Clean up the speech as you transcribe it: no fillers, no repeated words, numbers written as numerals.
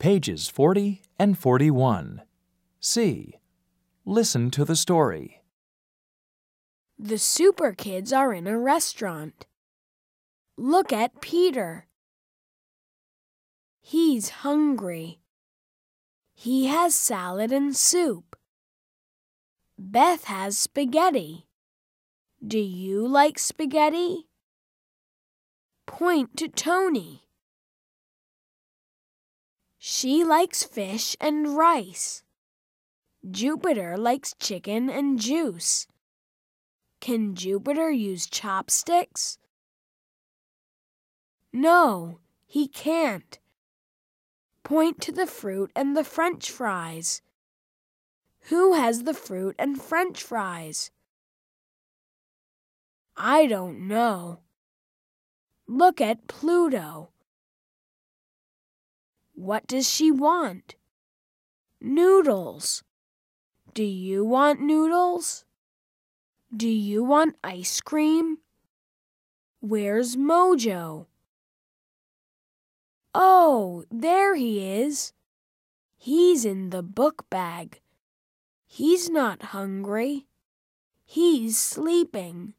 Pages 40 and 41. C. Listen to the story. The Super Kids are in a restaurant. Look at Peter. He's hungry. He has salad and soup. Beth has spaghetti. Do you like spaghetti? Point to Tony. She likes fish and rice. Jupiter likes chicken and juice. Can Jupiter use chopsticks? No, he can't. Point to the fruit and the French fries. Who has the fruit and French fries? I don't know. Look at Pluto. What does she want? Noodles. Do you want noodles? Do you want ice cream? Where's Mojo? Oh, there he is. He's in the book bag. He's not hungry. He's sleeping.